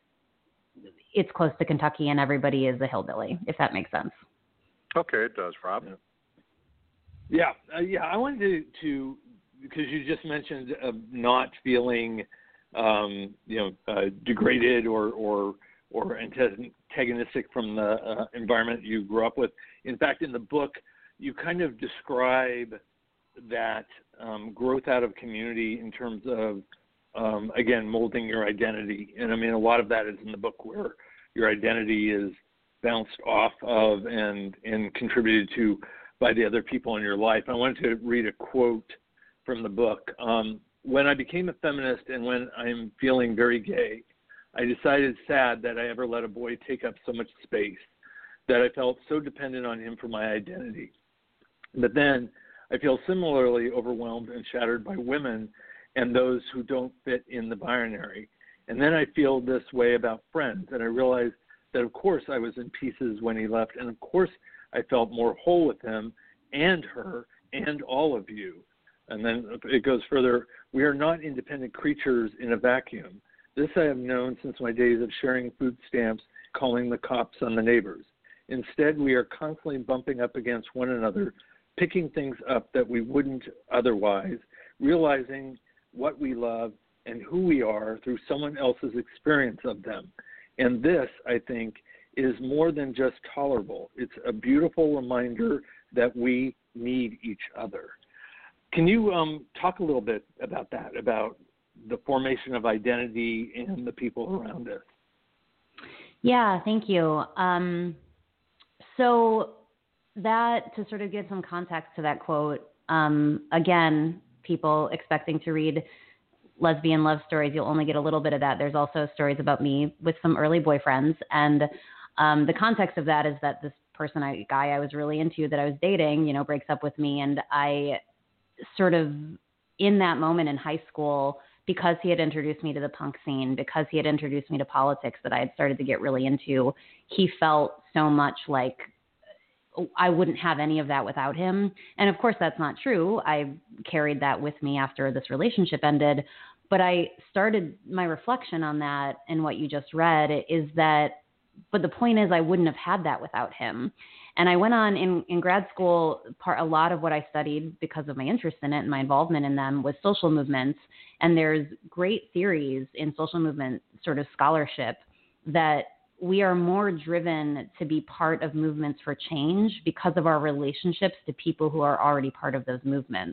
it's close to Kentucky and everybody is a hillbilly, if that makes sense. Okay, it does, Rob. Yeah, uh, yeah. I wanted to, to, because you just mentioned uh, not feeling, um, you know, uh, degraded or or or antagonistic from the uh, environment you grew up with. In fact, in the book, you kind of describe that um, growth out of community in terms of, um, again, molding your identity. And I mean, a lot of that is in the book where your identity is bounced off of and, and contributed to by the other people in your life. I wanted to read a quote from the book. Um, when I became a feminist and when I'm feeling very gay, I decided sad that I ever let a boy take up so much space, that I felt so dependent on him for my identity. But then I feel similarly overwhelmed and shattered by women and those who don't fit in the binary. And then I feel this way about friends, and I realized that of course I was in pieces when he left, and of course I felt more whole with him and her and all of you. And then it goes further, we are not independent creatures in a vacuum. This I have known since my days of sharing food stamps, calling the cops on the neighbors. Instead, we are constantly bumping up against one another, picking things up that we wouldn't otherwise, realizing what we love and who we are through someone else's experience of them. And this, I think, is more than just tolerable. It's a beautiful reminder that we need each other. Can you um, talk a little bit about that, about the formation of identity in the people around us? Yeah, thank you. Um, so that, to sort of give some context to that quote, um, again, people expecting to read lesbian love stories, you'll only get a little bit of that. There's also stories about me with some early boyfriends. And um, the context of that is that this person, I, guy I was really into that I was dating, you know, breaks up with me. And I sort of, in that moment in high school, because he had introduced me to the punk scene, because he had introduced me to politics that I had started to get really into, he felt so much like I wouldn't have any of that without him. And of course, that's not true. I carried that with me after this relationship ended. But I started my reflection on that, and what you just read is that, but the point is I wouldn't have had that without him. And I went on in, in grad school, part, a lot of what I studied because of my interest in it and my involvement in them was social movements. And there's great theories in social movement sort of scholarship that we are more driven to be part of movements for change because of our relationships to people who are already part of those movements.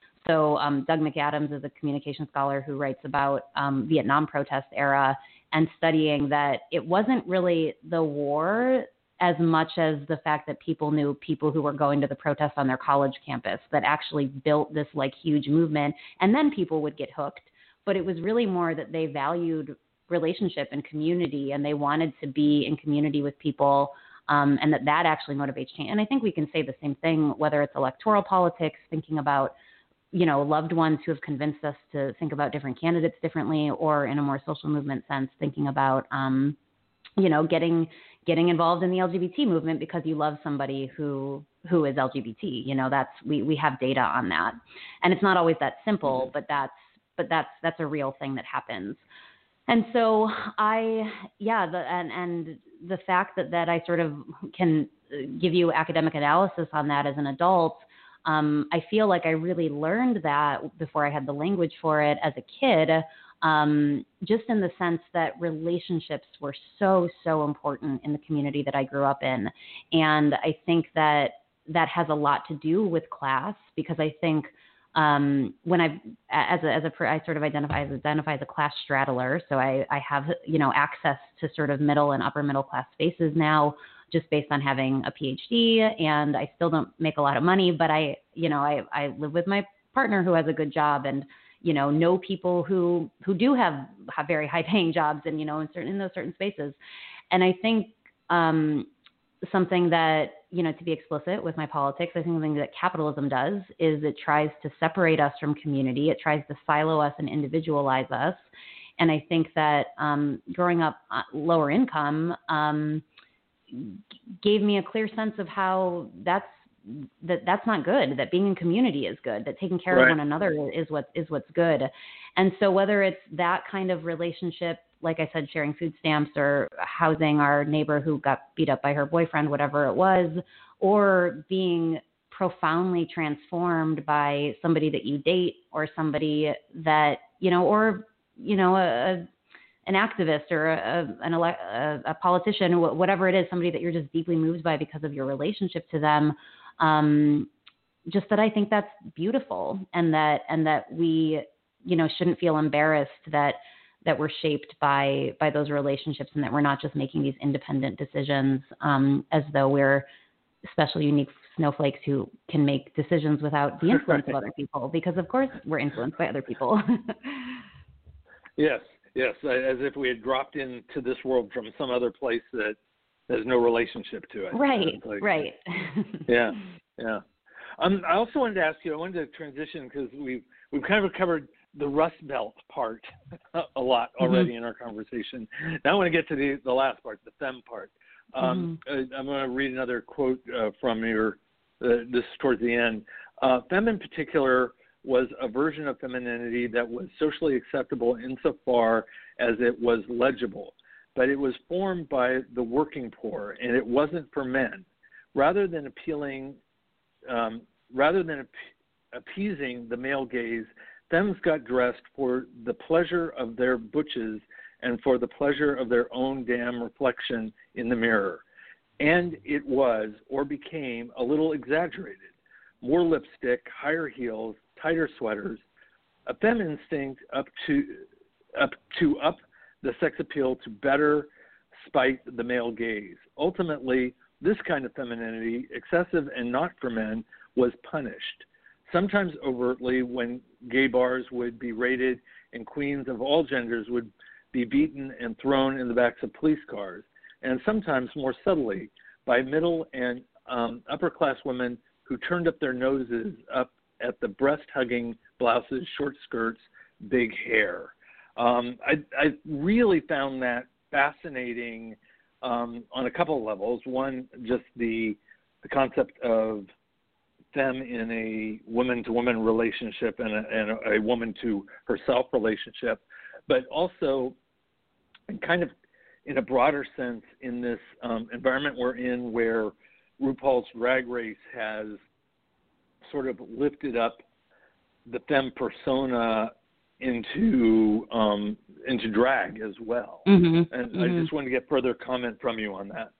So um, Doug McAdams is a communication scholar who writes about um, Vietnam protest era and studying that it wasn't really the war as much as the fact that people knew people who were going to the protest on their college campus that actually built this like huge movement, and then people would get hooked. But it was really more that they valued relationship and community, and they wanted to be in community with people, um, and that that actually motivates change. And I think we can say the same thing, whether it's electoral politics, thinking about, you know, loved ones who have convinced us to think about different candidates differently, or in a more social movement sense, thinking about, um, you know, getting getting involved in the L G B T movement because you love somebody who who is L G B T. You know, that's we we have data on that, and it's not always that simple, mm-hmm. but that's but that's that's a real thing that happens. And so I, yeah, the, and, and the fact that, that I sort of can give you academic analysis on that as an adult, um, I feel like I really learned that before I had the language for it as a kid, um, just in the sense that relationships were so, so important in the community that I grew up in. And I think that that has a lot to do with class, because I think Um, when I, as a, as a, I sort of identify as identify as a class straddler. So I, I have, you know, access to sort of middle and upper middle class spaces now, just based on having a PhD, and I still don't make a lot of money, but I, you know, I, I live with my partner who has a good job, and, you know, know people who, who do have, have very high paying jobs, and, you know, in certain, in those certain spaces. And I think, um, something that, you know, to be explicit with my politics, I think something that capitalism does is it tries to separate us from community. It tries to silo us and individualize us. And I think that um, growing up uh, lower income um, gave me a clear sense of how that's, that that's not good, that being in community is good, that taking care right. of one another is what is what's good. And so whether it's that kind of relationship, like I said, sharing food stamps or housing our neighbor who got beat up by her boyfriend, whatever it was, or being profoundly transformed by somebody that you date, or somebody that, you know, or, you know, a, an activist or a, an ele- a, a politician, whatever it is, somebody that you're just deeply moved by because of your relationship to them. Um, just that I think that's beautiful, and that, and that we, you know, shouldn't feel embarrassed that, that we're shaped by, by those relationships, and that we're not just making these independent decisions um, as though we're special, unique snowflakes who can make decisions without the influence of other people, because of course we're influenced by other people. Yes. Yes. As if we had dropped into this world from some other place that there's no relationship to it. Right. Like, right. yeah. Yeah. Um, I also wanted to ask you, I wanted to transition because we've, we've kind of covered the Rust Belt part a lot already mm-hmm. in our conversation. Now I want to get to the, the last part, the femme part. Um, mm-hmm. I'm going to read another quote uh, from your, uh, this is towards the end. Uh, femme in particular was a version of femininity that was socially acceptable insofar as it was legible, but it was formed by the working poor, and it wasn't for men. Rather than appealing, um, rather than ap- appeasing the male gaze, femmes got dressed for the pleasure of their butches and for the pleasure of their own damn reflection in the mirror. And it was, or became, a little exaggerated. More lipstick, higher heels, tighter sweaters, a femme instinct up to up to up the sex appeal to better spite the male gaze. Ultimately, this kind of femininity, excessive and not for men, was punished, sometimes overtly when gay bars would be raided and queens of all genders would be beaten and thrown in the backs of police cars, and sometimes more subtly by middle and um, upper-class women who turned up their noses up at the breast-hugging blouses, short skirts, big hair. Um, I, I really found that fascinating um, on a couple of levels. One, just the the concept of them in a woman-to-woman relationship and a, and a, a woman-to-herself relationship, but also in kind of in a broader sense in this um, environment we're in where RuPaul's Drag Race has sort of lifted up the femme persona into um, into drag as well. Mm-hmm. And mm-hmm. I just wanted to get further comment from you on that.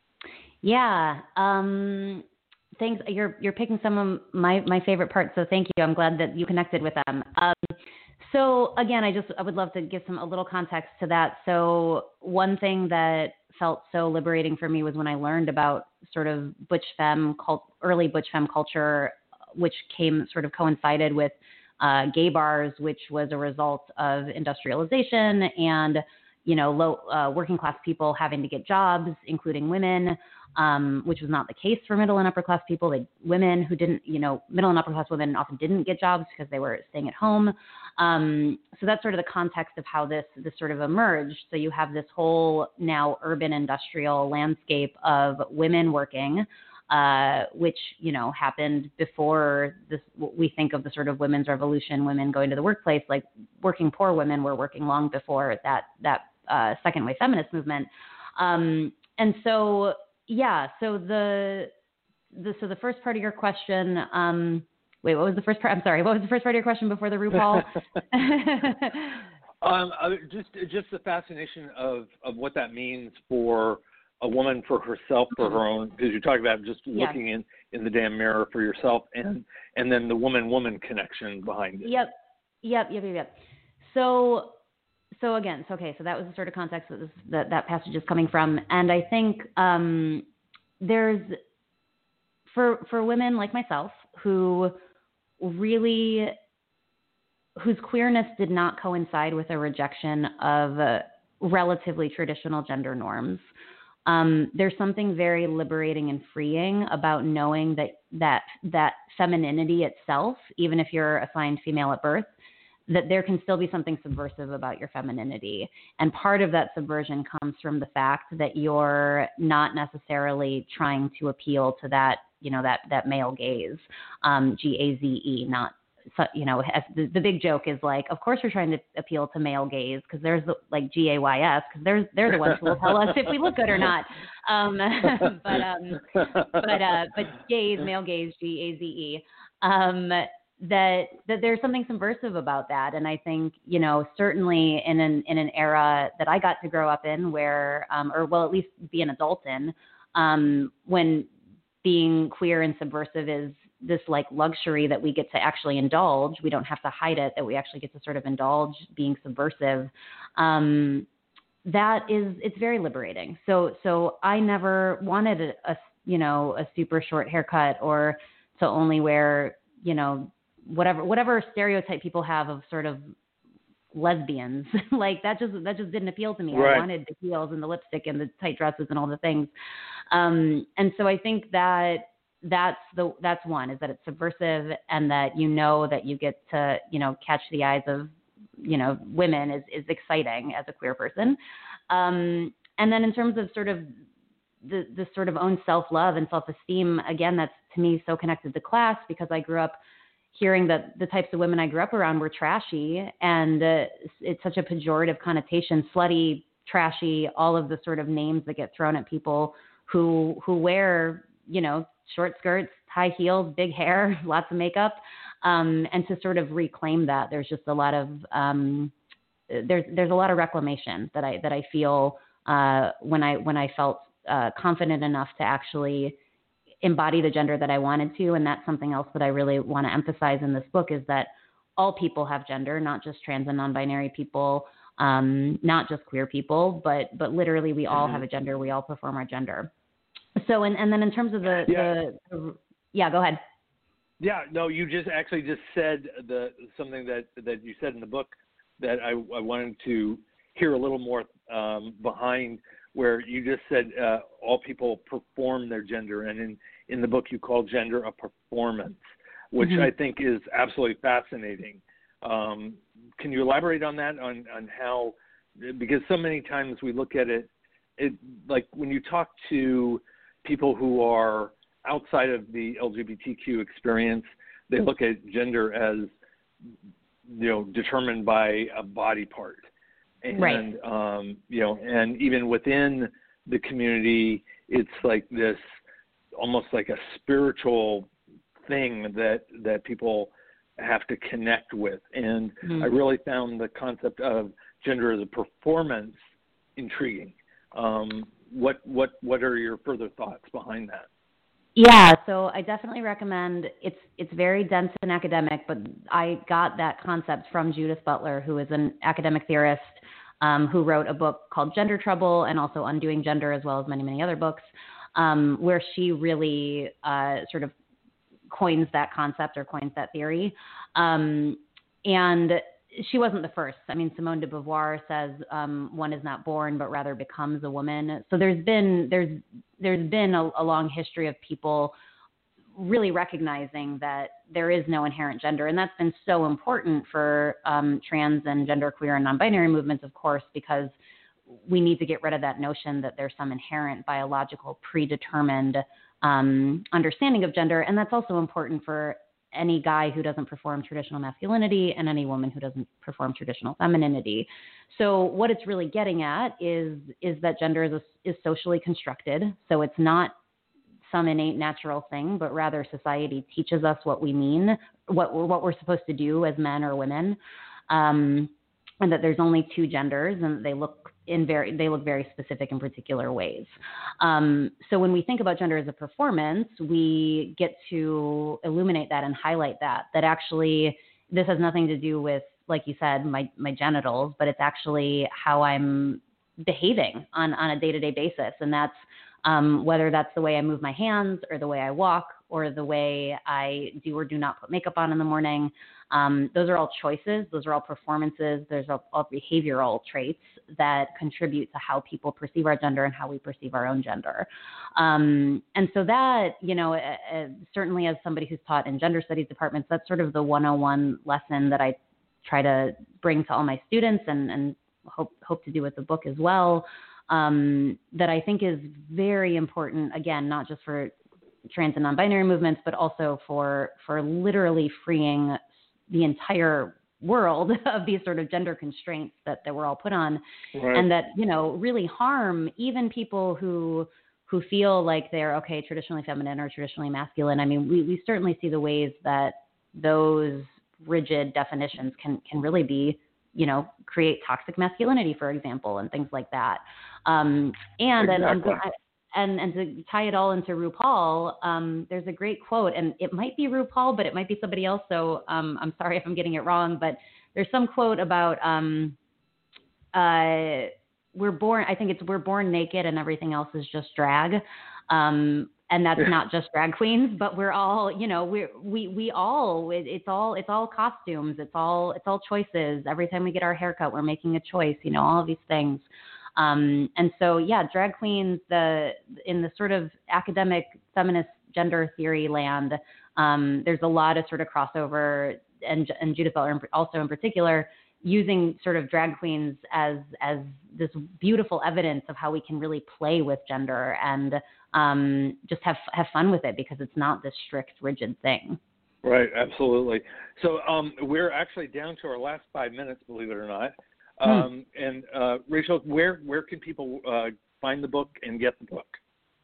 Yeah. Um, thanks. You're you're picking some of my, my favorite parts, so thank you. I'm glad that you connected with them. Um, so again, I just I would love to give some a little context to that. So one thing that felt so liberating for me was when I learned about sort of butch femme cult, early butch femme culture, which came sort of coincided with uh, gay bars, which was a result of industrialization and, you know, low uh, working class people having to get jobs, including women, um, which was not the case for middle and upper class people. They, women who didn't, you know, middle and upper class women often didn't get jobs because they were staying at home. Um, so that's sort of the context of how this this sort of emerged. So you have this whole now urban industrial landscape of women working, uh, which, you know, happened before this, what we think of the sort of women's revolution, women going to the workplace. Like working poor women were working long before that, that uh, second wave feminist movement. Um, and so, yeah, so the, the, so the first part of your question, um, wait, what was the first part? I'm sorry. What was the first part of your question before the RuPaul? um, just, just the fascination of, of what that means for a woman, for herself, for her own, because you talk about just yeah. looking in, in the damn mirror for yourself, and and then the woman-woman connection behind it. Yep, yep, yep, yep, yep. So, so again, so okay, so that was the sort of context that this, that, that passage is coming from, and I think um, there's for for women like myself who really whose queerness did not coincide with a rejection of uh, relatively traditional gender norms. Um, there's something very liberating and freeing about knowing that, that that femininity itself, even if you're assigned female at birth, that there can still be something subversive about your femininity. And part of that subversion comes from the fact that you're not necessarily trying to appeal to that, you know, that, that male gaze, um, G A Z E, not, so, you know, as the, the big joke is like, of course we're trying to appeal to male gaze because there's the, like G A Y S, because they're, they're the ones who will tell us if we look good or not. Um, but, um, but, uh, but gaze, male gaze, G A Z E, um, that, that there's something subversive about that. And I think, you know, certainly in an, in an era that I got to grow up in where, um, or well, at least be an adult in, um, when being queer and subversive is this like luxury that we get to actually indulge. We don't have to hide it, that we actually get to sort of indulge being subversive. Um, that is, it's very liberating. So, so I never wanted a, a, you know, a super short haircut or to only wear, you know, whatever, whatever stereotype people have of sort of lesbians. Like that just, that just didn't appeal to me. Right. I wanted the heels and the lipstick and the tight dresses and all the things. Um, and so I think that, that's the, that's one, is that it's subversive and that, you know, that you get to, you know, catch the eyes of, you know, women is, is exciting as a queer person. Um, and then in terms of sort of the, the sort of own self-love and self-esteem, again, that's to me so connected to class because I grew up hearing that the types of women I grew up around were trashy, and uh, it's such a pejorative connotation, slutty, trashy, all of the sort of names that get thrown at people who, who wear, you know, short skirts, high heels, big hair, lots of makeup. Um, and to sort of reclaim that, there's just a lot of, um, there's there's a lot of reclamation that I that I feel uh, when I when I felt uh, confident enough to actually embody the gender that I wanted to. And that's something else that I really want to emphasize in this book, is that all people have gender, not just trans and non-binary people, um, not just queer people, but but literally we all have a gender. We all perform our gender. So and, and then in terms of the yeah. the, the yeah, go ahead. Yeah, no, you just actually just said the something that, that you said in the book that I, I wanted to hear a little more um, behind, where you just said uh, all people perform their gender, and in, in the book you call gender a performance, which mm-hmm. I think is absolutely fascinating. Um, can you elaborate on that, on, on how, because so many times we look at it, it, like when you talk to people who are outside of the L G B T Q experience, they look at gender as, you know, determined by a body part. And, right. um, you know, and even within the community, it's like this, almost like a spiritual thing that, that people have to connect with. And mm-hmm. I really found the concept of gender as a performance intriguing. Um, what, what, what are your further thoughts behind that? Yeah, so I definitely recommend, it's it's very dense and academic, but I got that concept from Judith Butler, who is an academic theorist um, who wrote a book called Gender Trouble, and also Undoing Gender, as well as many, many other books, um, where she really uh, sort of coins that concept or coins that theory. Um, and she wasn't the first. I mean, Simone de Beauvoir says um, one is not born, but rather becomes a woman. So there's been there's there's been a, a long history of people really recognizing that there is no inherent gender, and that's been so important for um, trans and genderqueer and non-binary movements, of course, because we need to get rid of that notion that there's some inherent biological predetermined um, understanding of gender, and that's also important for any guy who doesn't perform traditional masculinity and any woman who doesn't perform traditional femininity. So what it's really getting at is is that gender is a, is socially constructed. So it's not some innate natural thing, but rather society teaches us what we mean, what what we're supposed to do as men or women, um, and that there's only two genders, and they look in very they look very specific in particular ways. Um, so when we think about gender as a performance, we get to illuminate that and highlight that, that actually this has nothing to do with, like you said, my, my genitals, but it's actually how I'm behaving on, on a day-to-day basis. And that's um, whether that's the way I move my hands or the way I walk or the way I do or do not put makeup on in the morning. Um, those are all choices. Those are all performances. There's all, all behavioral traits that contribute to how people perceive our gender and how we perceive our own gender. Um, and so that, you know, uh, uh, certainly as somebody who's taught in gender studies departments, that's sort of the one oh one lesson that I try to bring to all my students and, and hope, hope to do with the book as well, um, that I think is very important, again, not just for trans and non-binary movements, but also for, for literally freeing the entire world of these sort of gender constraints that, that we're all put on, right. And that, you know, really harm even people who who feel like they're, okay, traditionally feminine or traditionally masculine. I mean, we, we certainly see the ways that those rigid definitions can, can really be, you know, create toxic masculinity, for example, and things like that. Um, and, exactly. and, and And and to tie it all into RuPaul, um, there's a great quote, and it might be RuPaul, but it might be somebody else. So um, I'm sorry if I'm getting it wrong, but there's some quote about um, uh, we're born. I think it's we're born naked, and everything else is just drag. Um, and that's not just drag queens, but we're all, you know, we we we all it, it's all it's all costumes. It's all it's all choices. Every time we get our haircut, we're making a choice. You know, all of these things. Um, and so, yeah, drag queens, the in the sort of academic feminist gender theory land, um, there's a lot of sort of crossover, and, and Judith Butler also in particular, using sort of drag queens as as this beautiful evidence of how we can really play with gender and um, just have have fun with it, because it's not this strict, rigid thing. Right, absolutely. So um, we're actually down to our last five minutes, believe it or not. Um, and uh, Rachel, where where can people uh, find the book and get the book?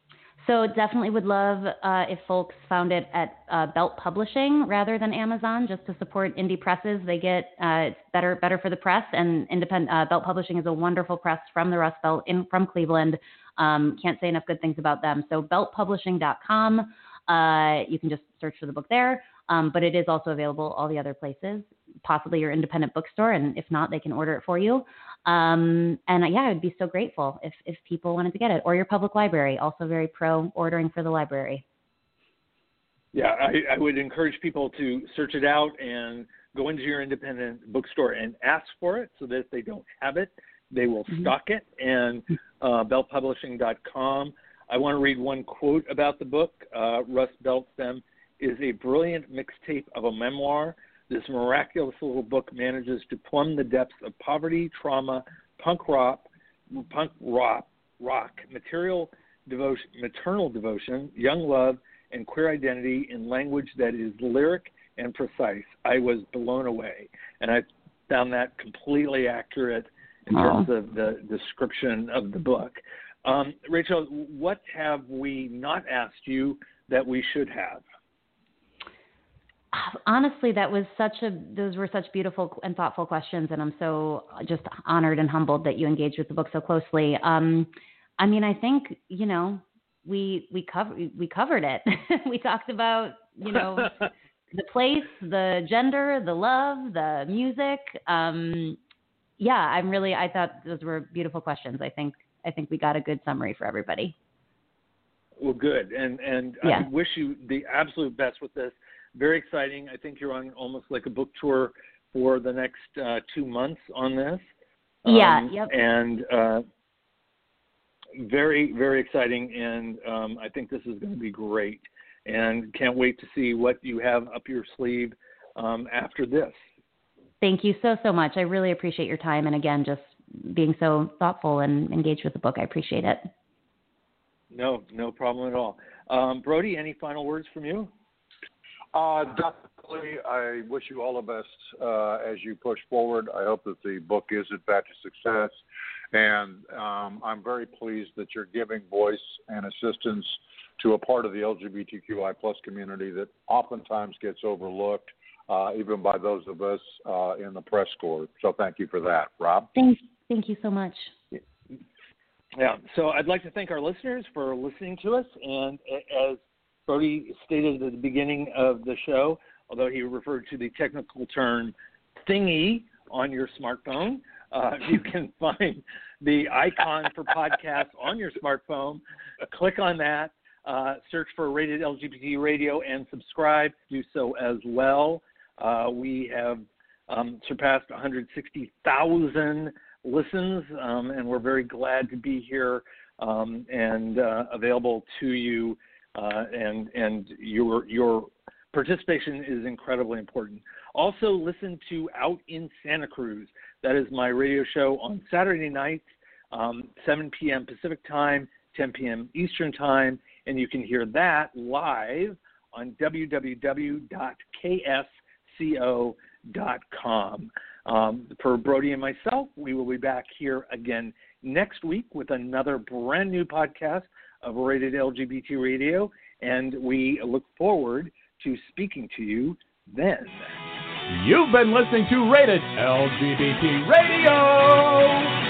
So definitely would love uh, if folks found it at uh, Belt Publishing rather than Amazon, just to support indie presses. They get uh, it's better better for the press, and independent uh, Belt Publishing is a wonderful press from the Rust Belt in from Cleveland. Um, can't say enough good things about them. So belt publishing dot com. Uh, you can just search for the book there, um, but it is also available all the other places, possibly your independent bookstore, and if not, they can order it for you. Um, and uh, yeah, I'd be so grateful if, if people wanted to get it, or your public library, also very pro ordering for the library. Yeah, I, I would encourage people to search it out and go into your independent bookstore and ask for it, so that if they don't have it, they will mm-hmm. stock it. And uh, belt publishing dot com. I want to read one quote about the book. Uh, Rust Belt Them is a brilliant mixtape of a memoir. This miraculous little book manages to plumb the depths of poverty, trauma, punk rock, punk rock, rock, material devotion, maternal devotion, young love, and queer identity in language that is lyric and precise. I was blown away, and I found that completely accurate in terms of the description of the book. Um, Rachel, what have we not asked you that we should have? Honestly, that was such a, those were such beautiful and thoughtful questions, and I'm so just honored and humbled that you engaged with the book so closely. Um, I mean, I think, you know, we, we cover, we covered it. We talked about, you know, the place, the gender, the love, the music. Um, yeah, I'm really, I thought those were beautiful questions. I think, I think we got a good summary for everybody. Well, good. And, and yeah. I wish you the absolute best with this. Very exciting. I think you're on almost like a book tour for the next uh, two months on this. Yeah. Um, yep. And uh, very, very exciting. And um, I think this is going to be great. And can't wait to see what you have up your sleeve um, after this. Thank you so, so much. I really appreciate your time. And again, just being so thoughtful and engaged with the book. I appreciate it. No, no problem at all. Um, Brody, any final words from you? Uh, definitely, I wish you all the best uh, as you push forward. I hope that the book is, in fact, a success. And um, I'm very pleased that you're giving voice and assistance to a part of the L G B T Q I plus community that oftentimes gets overlooked, uh, even by those of us uh, in the press corps. So thank you for that. Rob? Thank, thank you so much. Yeah, so I'd like to thank our listeners for listening to us. And as Brody stated at the beginning of the show, although he referred to the technical term thingy on your smartphone, uh, you can find the icon for podcasts on your smartphone. Click on that, uh, search for Rated L G B T Radio, and subscribe. Do so as well. Uh, we have um, surpassed one hundred sixty thousand listens, um, and we're very glad to be here um, and uh, available to you. Uh, and and your your participation is incredibly important. Also, listen to Out in Santa Cruz. That is my radio show on Saturday nights, um, seven p.m. Pacific time, ten p.m. Eastern time, and you can hear that live on w w w dot k s co dot com. Um, for Brody and myself, we will be back here again next week with another brand new podcast of Rated L G B T Radio, and we look forward to speaking to you then. You've been listening to Rated L G B T Radio.